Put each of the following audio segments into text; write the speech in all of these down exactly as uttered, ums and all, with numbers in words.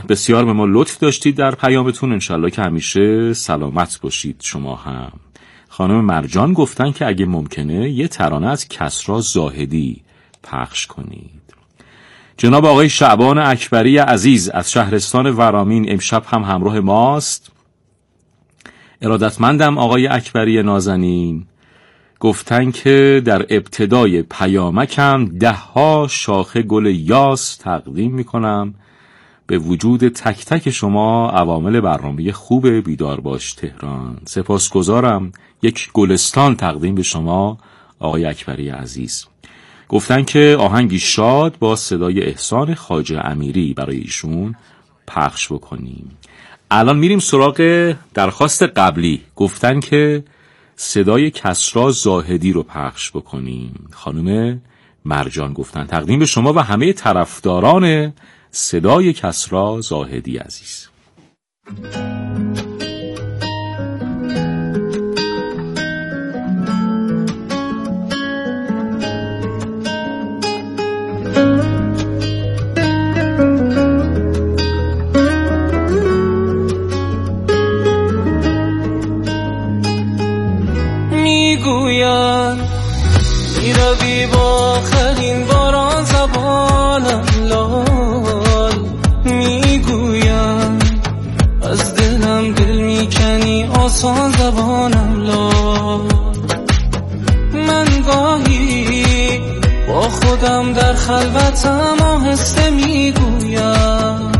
بسیار به ما لطف داشتید در پیامتون. انشالله که همیشه سلامت باشید شما هم. خانم مرجان گفتن که اگه ممکنه یه ترانه از کسری زاهدی پخش کنید. جناب آقای شعبان اکبری عزیز از شهرستان ورامین امشب هم همراه ماست. ارادتمندم آقای اکبری نازنین. گفتن که در ابتدای پیامکم ده ها شاخه گل یاس تقدیم میکنم به وجود تک تک شما عوامل برنامه خوب بیدار باش تهران. سپاسگزارم. یک گلستان تقدیم به شما آقای اکبری عزیز. گفتن که آهنگی شاد با صدای احسان خواجه امیری برای ایشون پخش بکنیم. الان میریم سراغ درخواست قبلی. گفتن که صدای کسری زاهدی رو پخش بکنیم. خانم مرجان گفتن تقدیم به شما و همه طرفداران صدای کسری زاهدی عزیز. میگویم میروی با آخرین باران زبانم لال، میگویم از دلم دل میکنی آسان زبانم لال. من گاهی با خودم در خلوتم آهسته میگویم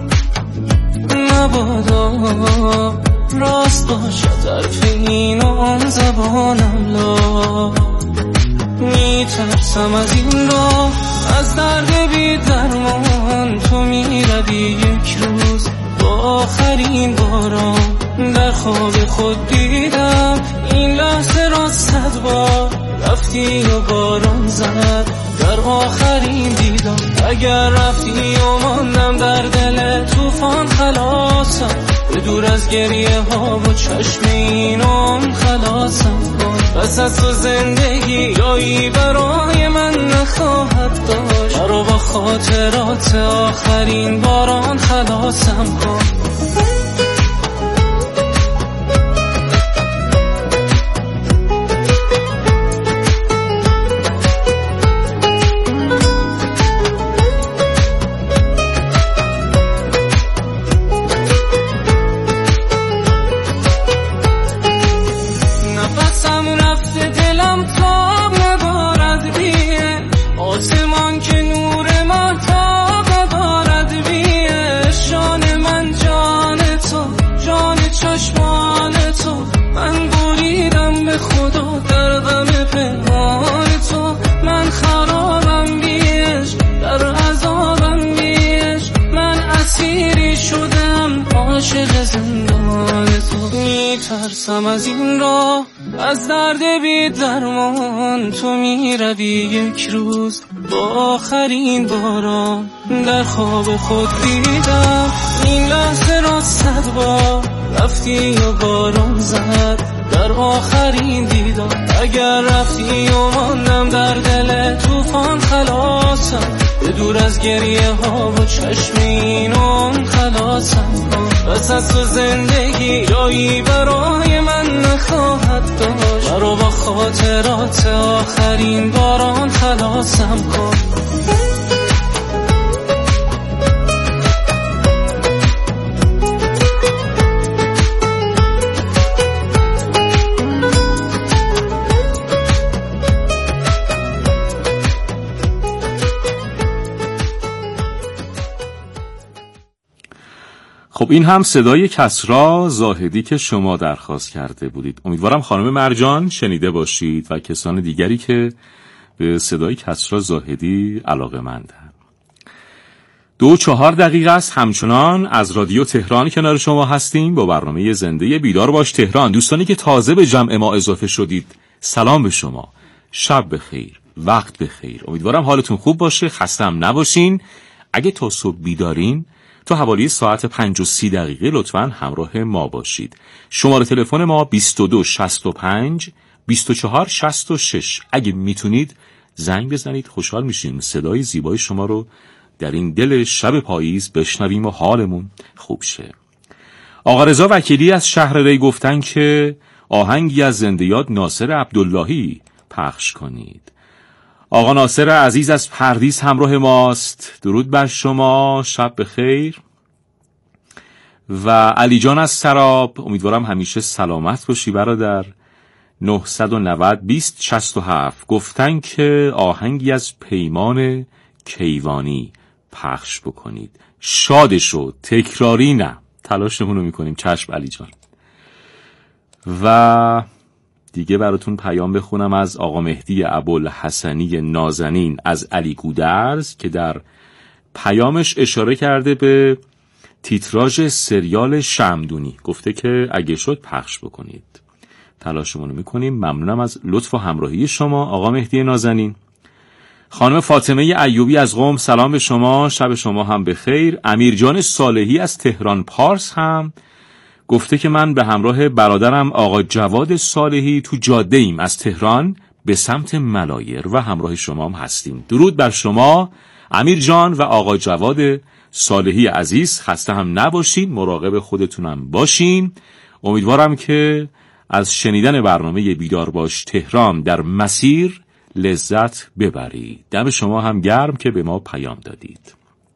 نبادا راست باشد حرف این و آن زبانم لا. میترسم از این راه از درد بی درمان، تو میروی یک روز با آخرین باران. در خواب خود دیدم این لحظه را صد بار، رفتی و باران زد در آخرین دیدم. اگر رفتی و ماندم در دل طوفان خلاصم، به دور از گریه ها و چشم اینم خلاصم کن. پس از تو زندگی جایی برای من نخواهد داشت، مرا با خاطرات آخرین باران خلاصم کن. میترسم از این راه از درد بی درمان، تو میروی یک روز با آخرین باران. در خواب خود دیدم این لحظه را صد بار، رفتی و باران زد در آخرین دیدم. اگر رفتی و ماندم در دل طوفان خلاصم، به دور از گریه ها و چشم اینم خلاصم کن. پس از تو زندگی جایی برای من نخواهد داشت، مرا با خاطرات آخرین باران خلاصم کن. خب این هم صدای کسری زاهدی که شما درخواست کرده بودید. امیدوارم خانم مرجان شنیده باشید و کسان دیگری که به صدای کسری زاهدی علاقه‌مندند. دو چهار دقیقه است همچنان از رادیو تهران کنار شما هستیم با برنامه زنده بیدار باش تهران. دوستانی که تازه به جمع ما اضافه شدید سلام به شما، شب بخیر، وقت بخیر. امیدوارم حالتون خوب باشه، خسته هم نباشین. اگه تا صبح بیدارین تا حوالی ساعت پنج و سی دقیقه لطفاً همراه ما باشید. شماره تلفن ما بیست و دو شصت و پنج بیست و چهار شصت و شش. اگه میتونید زنگ بزنید، خوشحال میشیم صدای زیبای شما رو در این دل شب پاییز بشنویم و حالمون خوب شه. آقا رضا وکیلی از شهر ری گفتن که آهنگی از زنده یاد ناصر عبداللهی پخش کنید. آقا ناصر عزیز از پردیس همراه ماست. درود بر شما، شب بخیر. و علی جان از سراب، امیدوارم همیشه سلامت باشی برادر. نهصد و نود بیست شصت و هفت گفتن که آهنگی از پیمان کیوانی پخش بکنید. شاد شد، تکراری نه، تلاشمون رو میکنیم. چشم علی جان. و دیگه براتون پیام بخونم از آقا مهدی ابوالحسنی نازنین از علی گودرز که در پیامش اشاره کرده به تیتراژ سریال شمعدونی. گفته که اگه شد پخش بکنید. تلاشمون رو میکنیم. ممنونم از لطف و همراهی شما آقا مهدی نازنین. خانم فاطمه ایوبی از قم، سلام به شما، شب شما هم بخیر. امیرجان صالحی از تهران پارس هم گفته که من به همراه برادرم آقا جواد صالحی تو جاده ایم از تهران به سمت ملایر و همراه شما هم هستیم. درود بر شما امیر جان و آقا جواد صالحی عزیز. خسته هم نباشین، مراقب خودتونم باشین. امیدوارم که از شنیدن برنامه بیدار باش تهران در مسیر لذت ببرید. دم شما هم گرم که به ما پیام دادید.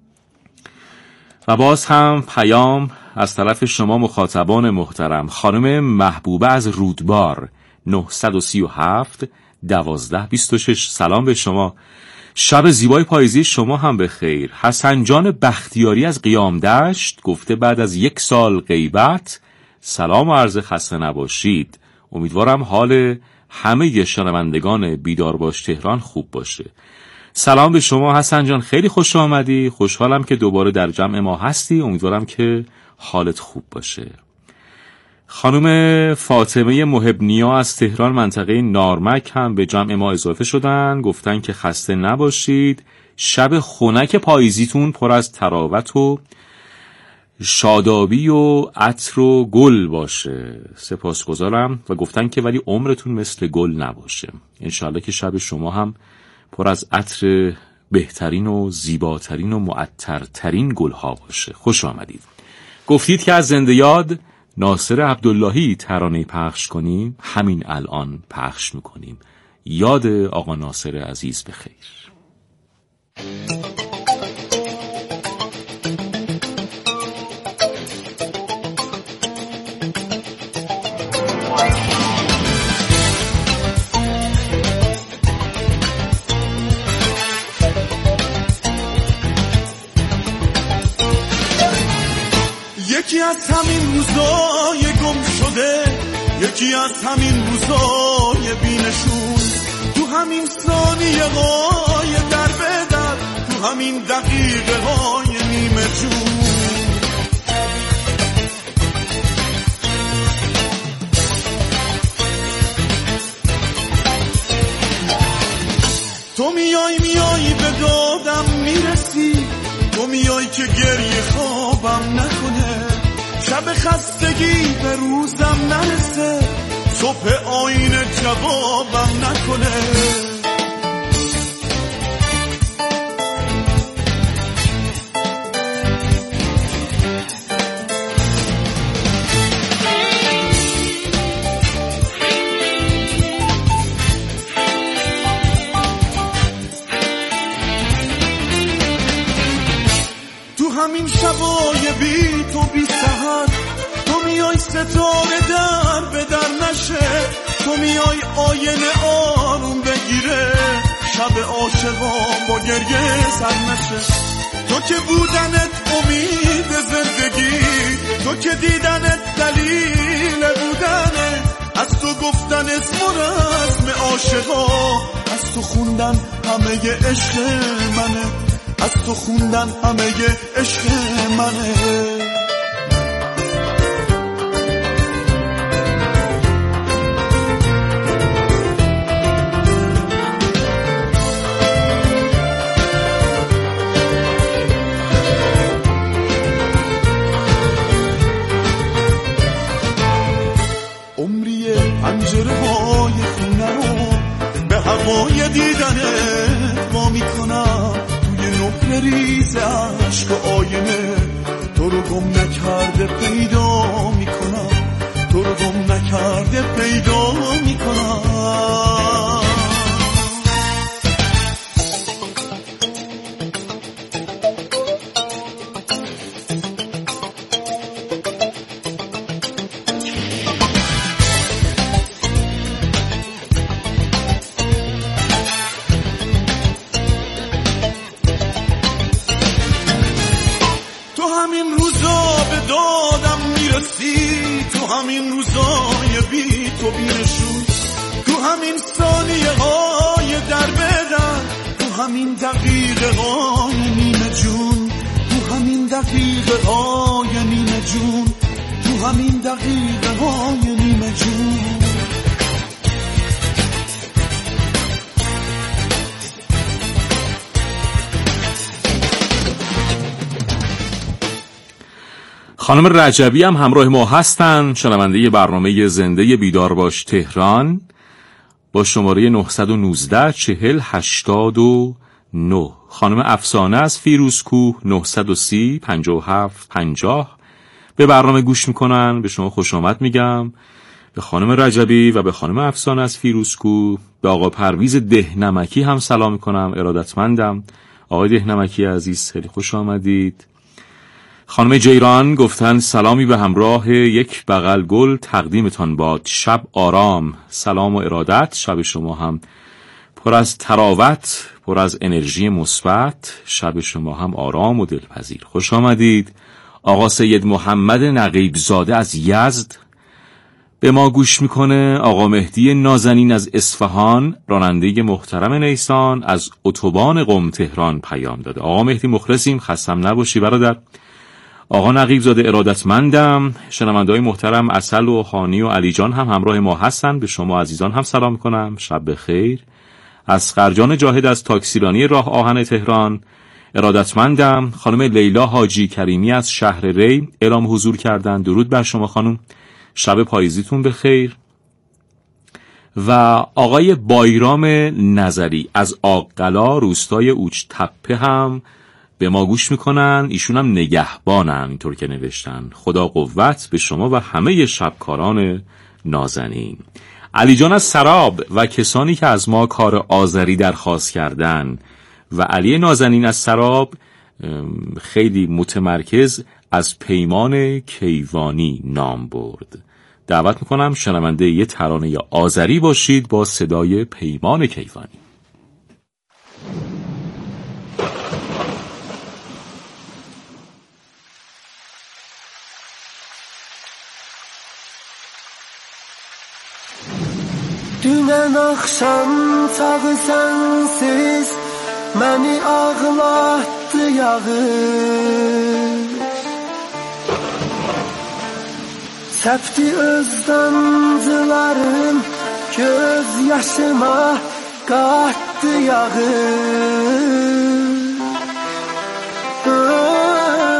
و باز هم پیام از طرف شما مخاطبان محترم. خانم محبوبه از رودبار، نهصد و سی و هفت دوازده بیست و شش، سلام به شما، شب زیبای پاییزی شما هم به خیر. حسن جان بختیاری از قیام دشت گفته بعد از یک سال غیبت سلام و عرض خسته نباشید. امیدوارم حال همه شنوندگان بیدار باش تهران خوب باشه. سلام به شما حسن جان، خیلی خوش آمدی. خوشحالم که دوباره در جمع ما هستی. امیدوارم که حالت خوب باشه. خانم فاطمه محبنیا از تهران منطقه نارمک هم به جمع ما اضافه شدن. گفتن که خسته نباشید، شب خنک پاییزیتون پر از تراوت و شادابی و عطر و گل باشه. سپاسگزارم. و گفتن که ولی عمرتون مثل گل نباشه. انشالله که شب شما هم پر از عطر بهترین و زیباترین و معطرترین گلها باشه. خوش آمدید. گفتید که از زنده یاد ناصر عبداللهی ترانه پخش کنیم. همین الان پخش میکنیم. یاد آقا ناصر عزیز بخیر. یکی از همین روزای گم شده، یکی از همین روزای بی‌نشون، تو همین ثانیه های در به در، تو همین دقیقه های نیمه جون. تو میای میای به دادم میرسی، تو میای که گریه خوابم نکنه، شب خستگی به روزم نرسه، صبح آینه جوابم نکنه. همین شبای بی تو بی سحر، تو میای ستاره در به در نشه، تو میای آینه آروم بگیره، شب عاشقان با گریه سر نشه. تو که بودنت امید زندگی، تو که دیدنت دلیل بودنه، از تو گفتنت مرسم عاشقا، از تو خوندن همه عشق منه، از تو خوندن همه عشق منه. عمری پنجره های خونه رو به هوای دیدنت وا میکنم، توی نقل ریز عشق و آینه تو رو گم نکرده پیدا میکنم، تو رو گم نکرده پیدا میکنم. همین روزای بی تو بینشون، تو همین ثانیه های در بدن، تو همین دقیقه های نیمه جون، تو همین دقیقه های نیمه جون، تو همین دقیقه های نیمه جون. خانم رجبی هم همراه ما هستن، شنونده برنامه زنده بیدار باش تهران با شماره نه یک نه چهل هشتاد و نه. خانم افسانه از فیروزکوه نه یک سه پنجاه و هفت پنجاه به برنامه گوش میکنن. به شما خوش آمد میگم، به خانم رجبی و به خانم افسانه از فیروزکوه. به آقا پرویز دهنمکی هم سلام میکنم، ارادتمندم. آقای دهنمکی عزیز خیلی خوش آمدید. خانم جیران گفتن سلامی به همراه یک بغل گل تقدیمتان باد، شب آرام. سلام و ارادت، شب شما هم پر از تراوت، پر از انرژی مثبت، شب شما هم آرام و دلپذیر. خوش آمدید. آقا سید محمد نقیب زاده از یزد به ما گوش میکنه. آقا مهدی نازنین از اصفهان، راننده محترم نیسان، از اتوبان قم تهران پیام داده. آقا مهدی مخلصیم، خستم نباشی برادر. آقا نقیب زاده ارادتمندم. شنونده‌های محترم اصل و خانی و علی جان هم همراه ما هستن، به شما عزیزان هم سلام میکنم، شب بخیر. اصغر جان جاهد از تاکسیرانی راه آهن تهران ارادتمندم. خانم لیلا حاجی کریمی از شهر ری اعلام حضور کردن، درود بر شما خانم، شب پاییزیتون بخیر. و آقای بایرام نظری از آقلا روستای اوج تپه هم به ما گوش میکنن. ایشون هم نگهبانن، اینطور که نوشتن. خدا قوت به شما و همه شبکاران نازنین. علی جان از سراب و کسانی که از ما کار آذری درخواست کردن و علی نازنین از سراب خیلی متمرکز از پیمان کیوانی نام برد. دعوت میکنم شنونده یه ترانه آذری باشید با صدای پیمان کیوانی. Dünən axşam çağı sənsiz məni ağlatdı yağış, səpdi öz damcılarım göz yaşıma qatdı yağış.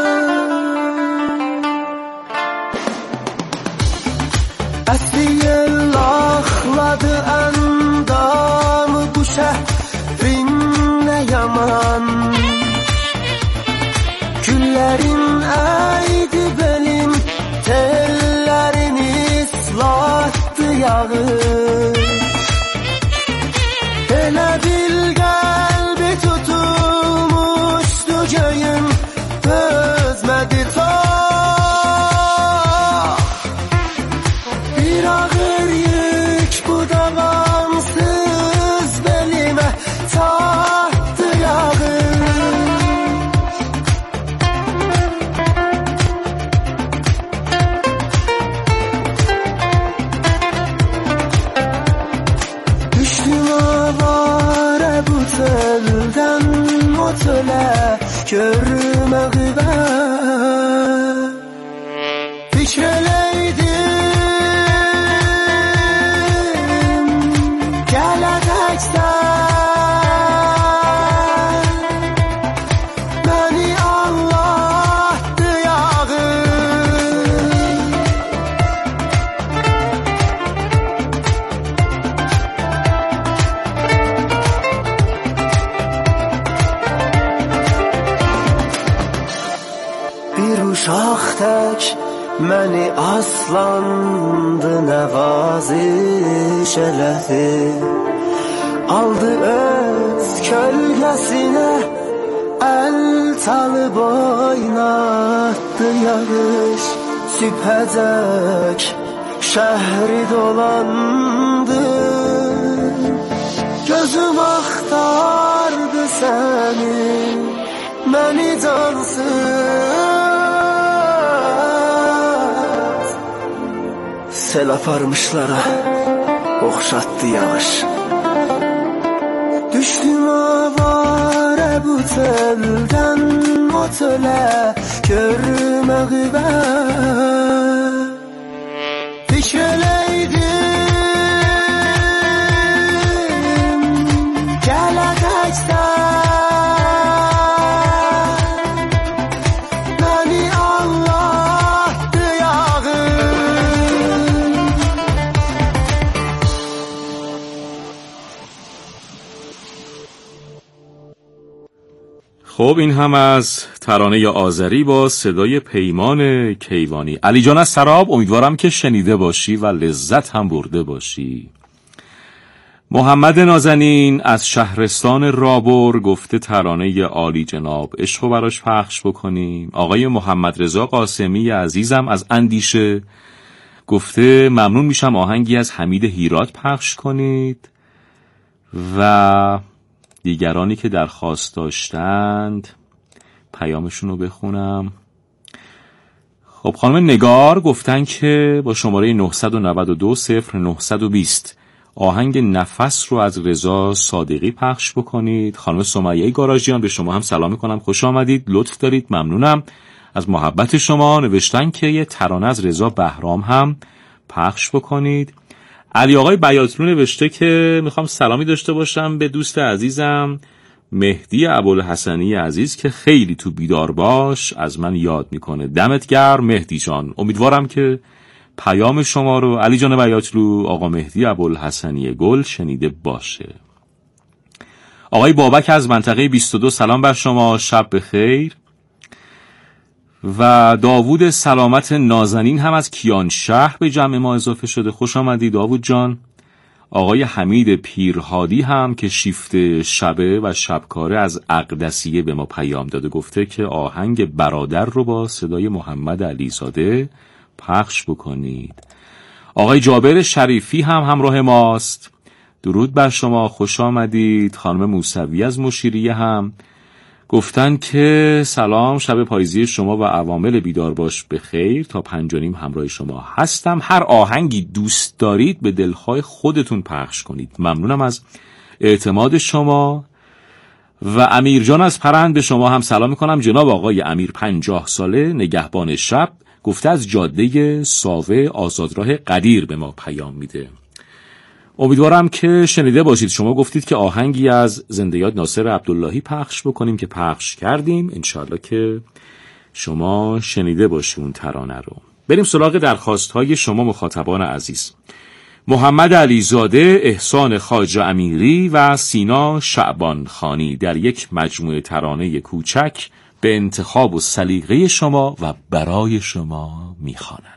Əsli yel axladı əndamı bu şəhrin nə yaman, güllərin əydi belim, tellərini ıslatdı yağış. Elə bil qəlbi tutulmuşdu göyüm, özmədi ta. Bir ağır yük bu davamsız belime tahtı yağış. tək məni aslandı nəvaziş elədi. Aldı öz kölgəsinə əl çalıb oynatdı yarış. Sübhəcək şəhri dolandı, gözüm axtardı səni, məni cansız. Sel aparmışlara oxşatdı yağış. Düşdüm avara bu teldən o tölə görməyi mən. Fikr eləydim gələcəkdən, məni Allah'dı yağın. خب این هم از ترانه آذری با صدای پیمان کیوانی. علی جان از سراب، امیدوارم که شنیده باشی و لذت هم برده باشی. محمد نازنین از شهرستان رابر گفته ترانه عالی جناب، عشقو براش پخش بکنیم. آقای محمد رضا قاسمی عزیزم از اندیشه گفته ممنون میشم آهنگی از حمید هیرات پخش کنید. و دیگرانی که درخواست داشتند پیامشون رو بخونم. خب خانم نگار گفتن که با شماره نه نه دو صفر نه دو صفر آهنگ نفس رو از رضا صادقی پخش بکنید. خانم سمیه گاراژیان به شما هم سلام میکنم، خوش آمدید، لطف دارید، ممنونم از محبت شما. نوشتن که یه ترانه از رضا بهرام هم پخش بکنید. علی آقای بیاطلو نوشته که میخوام سلامی داشته باشم به دوست عزیزم مهدی ابوالحسنی عزیز که خیلی تو بیدار باش از من یاد میکنه. دمت گرم مهدی جان. امیدوارم که پیام شما رو علی جان بیاطلو آقا مهدی ابوالحسنی گل شنیده باشه. آقای بابک از منطقه بیست و دو سلام بر شما، شب بخیر. و داوود سلامت نازنین هم از کیان شهر به جمع ما اضافه شده، خوش آمدی داوود جان. آقای حمید پیرهادی هم که شیفت شبه و شبکاره از اقدسیه به ما پیام داده، گفته که آهنگ برادر رو با صدای محمد علیزاده پخش بکنید. آقای جابر شریفی هم همراه ماست، درود بر شما، خوش آمدید. خانم موسوی از مشیریه هم گفتن که سلام، شب پاییزی شما و عوامل بیدار باش بخیر، تا پنج و نیم همراه شما هستم. هر آهنگی دوست دارید به دلخواه خودتون پخش کنید. ممنونم از اعتماد شما. و امیر جان از پرند به شما هم سلام میکنم. جناب آقای امیر پنجاه ساله نگهبان شب گفته از جاده ساوه آزادراه قدیر به ما پیام میده. امیدوارم که شنیده باشید. شما گفتید که آهنگی از زنده یاد ناصر عبداللهی پخش بکنیم که پخش کردیم، انشالله که شما شنیده باشید اون ترانه رو. بریم سراغ درخواست های شما مخاطبان عزیز. محمد علیزاده، احسان خواجه امیری و سینا شعبان خانی در یک مجموعه ترانه کوچک به انتخاب و سلیقه شما و برای شما میخوانند.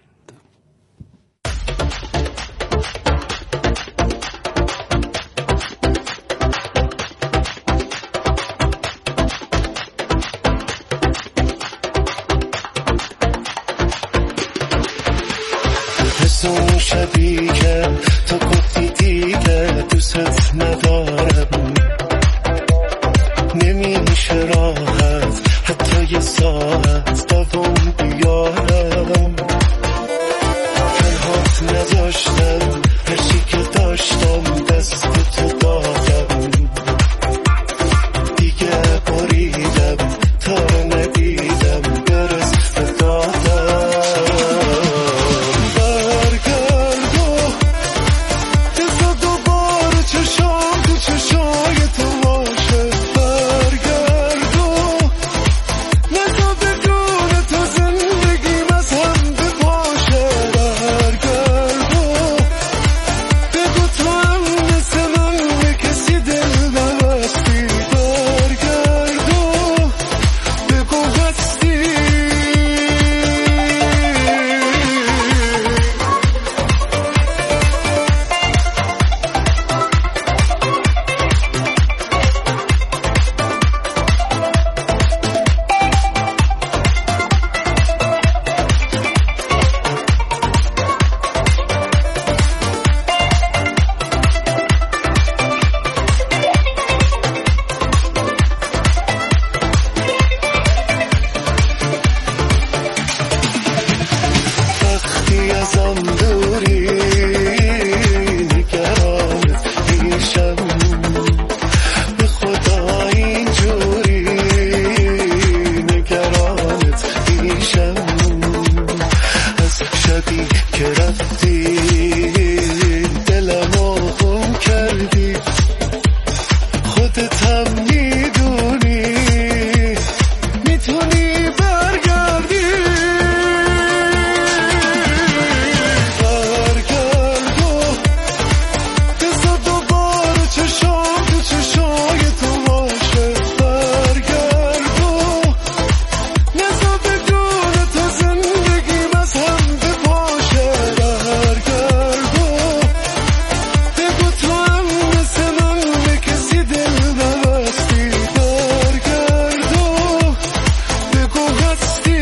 اون شبی که تو گفتی دیگه دوست ندارم، نمیشه راحت حتی یه ساعت دوام بیارم. پنهات نداشتم، هرچی که داشتم دست تو دادم، دیگه بریدم تا رو ندیدم برس دادم. تو که رفتی دلمو خون کردی، خودت هم میدونی میتونی برگردی. برگرد و بذار دوباره چشام تو چشای تو باشه. برگرد و نذار بدون تو زندگیم از هم بپاشه. برگرد و بگو تو هم مثل من به کسی دل نبستی. برگرد و بگو هستی.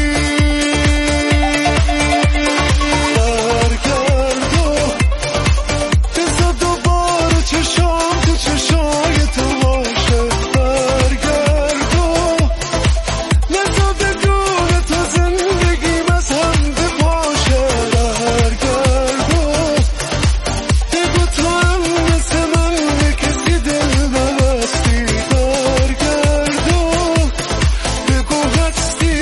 برگرد و بذار دوباره چشام تو چشای تو باشه. برگرد و نذار بدون تو زندگیم از هم بپاشه. برگرد و بگو تو هم مثل من به کسی دل نبستی. برگرد و بگو هستی.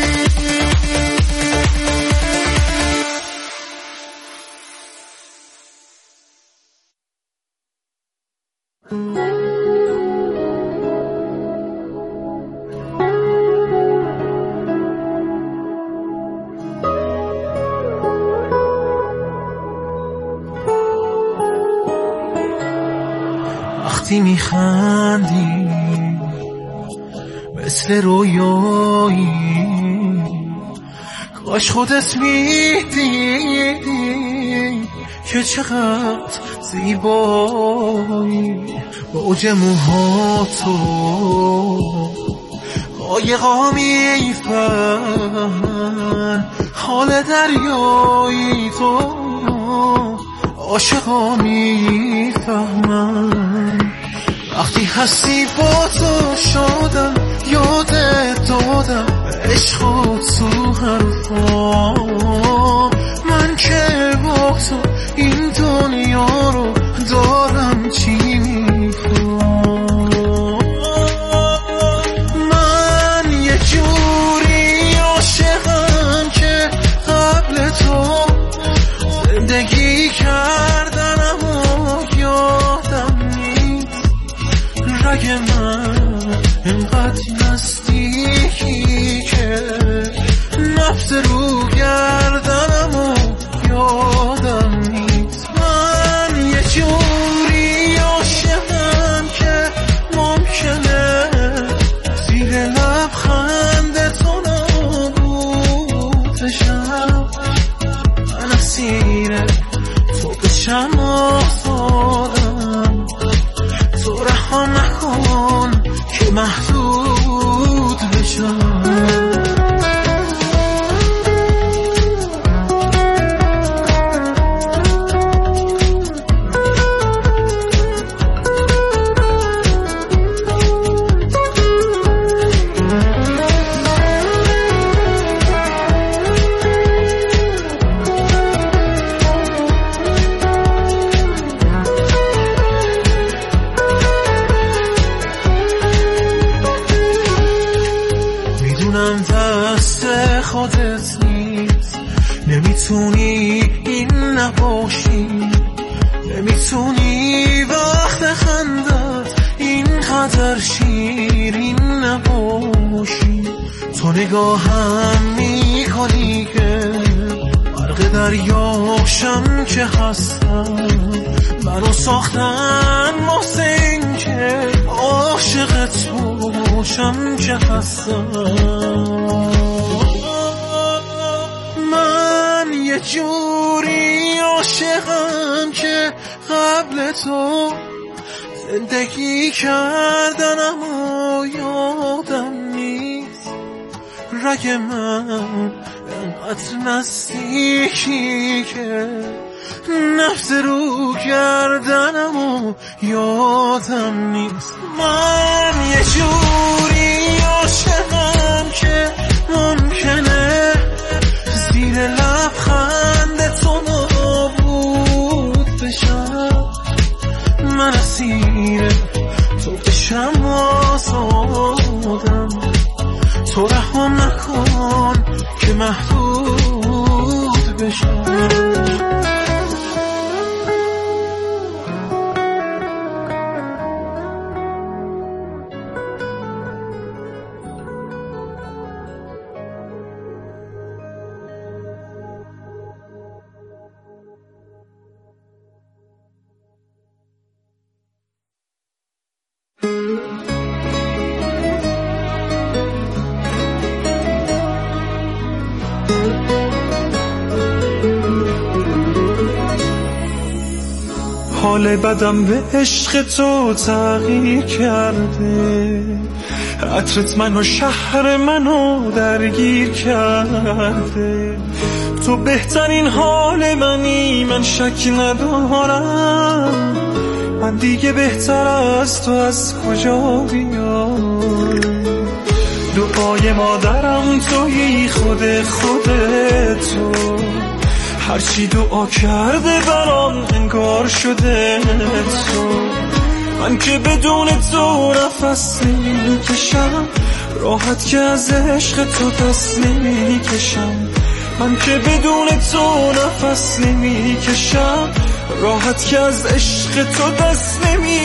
وقتی میخندی مثل رویایی، کاش خودت میدیدی که چقدر زیبایی. موج موهاتو قایقا میفهمن، حال دریایی تو عاشقا میفهمن. وقتی هستی با تو شدم یادت دادم عشقات تو حرفام. من که با تو این دنیا رو دارم چی میخوام. من یه جوری عاشقم که قبل تو زندگی کردنم و یادم نیست. رگ من اینقدر نزدیکی که نفت رو گردنم و یادم نیست. من یه جوری عاشقم که ممکنه زیر لبخند تو نابود بشم. من اسیر تو بشم آزادم، تو رها نکن که محدود بشم. خودت نیست، نمیتونی این نباشی، نمیتونی وقت خندت اینقدر شیرین نباشی. تو نگاهم میکنی که غرق دریاشم که هستم. منو ساختن واسه این که عاشقت باشم که هستم. من یه جوری عاشقم که قبل تو زندگی کردنم و یادم نیست. رگ من انقدر نزدیکی که نفت رو گردنم و یادم نیست. من یه جوری عاشقم که ممکنه زیر لبخند تو نابود بشم. من اسیر تو بشم آزادم، تو رها نکن که محدود بشم. حال بدم به عشق تو تغییر کرده، عطرت منو شهر منو درگیر کرده. تو بهترین حال منی، من شک ندارم. من دیگه بهتر از تو از کجا بیام؟ دعای مادرم تویی، خود خودتو. هرچی دعا کرده برام انگار شده تو. من که بدون تو نفس نمیکشم، راحت که از عشق تو دست نمیکشم. من که بدون تو نفس نمیکشم، راحت که از عشق تو دست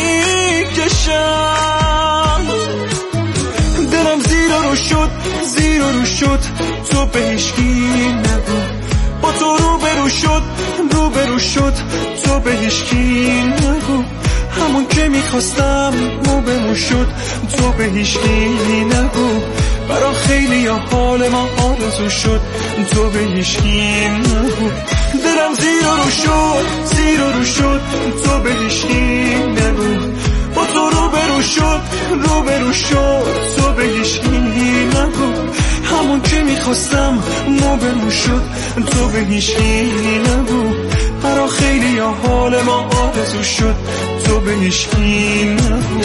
نمیکشم. دلم زیر رو شد، زیر رو شد، تو به هیچکی نگو. با تو رو برو شد، رو برو شد، تو به هیچکی نگو. همون که میخواستم مو به مو شد، تو به هیچکی نگو. برا خیلی ها حال ما آرزو شد، تو به هیچکی نگو. دلم زیر رو شد، زیر رو شد، تو به هیچکی نگو. با تو رو برو شد، رو برو شد، تو به هیچکی نگو. همون که میخواستم مو به مو شد، تو به هیچکی نگو. برا خیلی ها حال ما آرزو شد، تو به هیچکی نگو.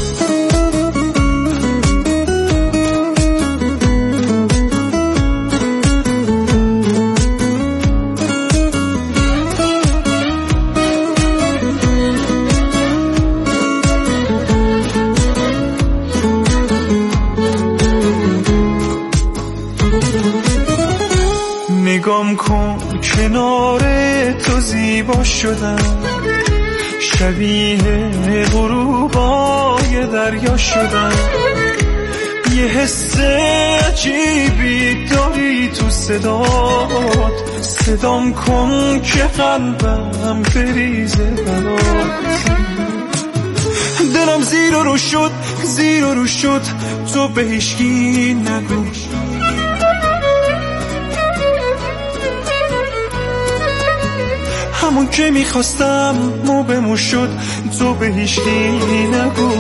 نگام کن کنار تو زیبا شدم، شبیه غروبای دریا شدم. یه حس عجیبی داری تو صدات، صدام کن که قلبم بریزه برات. دلم زیر رو شد، زیر رو شد، تو به هیچکی نگو. همون که میخواستم مو به مو شد، تو به هیچکی نگو.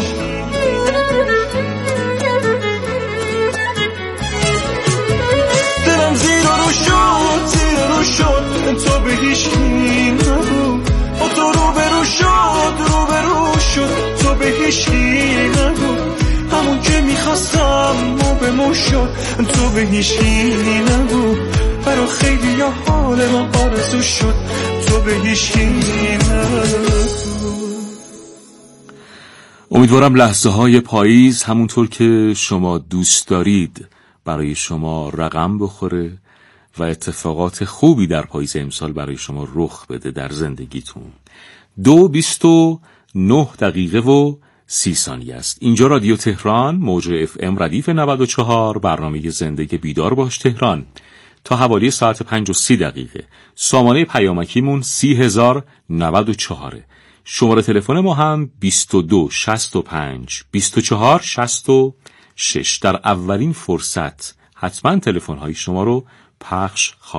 دلم زیر رو شد، زیر رو شد، تو به هیچکی نگو. با تو رو برو شد، رو برو شد، تو به هیچکی نگو. همون که میخواستم مو به مو شد، تو به هیچکی نگو. برا خیلی ها حال ما آرزو شد، تو به هیچکی نگو. امیدوارم لحظه های پاییز همونطور که شما دوست دارید برای شما رقم بخوره و اتفاقات خوبی در پاییز امسال برای شما رخ بده در زندگیتون. دو بیست و نه دقیقه و سی ثانیه است. اینجا رادیو تهران، موج اف ام ردیف نود و چهار، برنامه زندگی بیدار باش تهران. تا حوالی ساعت پنج و سی دقیقه. سامانه پیامکیمون سی هزار نود و چهاره. شماره تلفن ما هم بیست و دو شصت و پنج بیست و چهار شصت و شش. در اولین فرصت حتما تلفن های شما رو پخش خواهد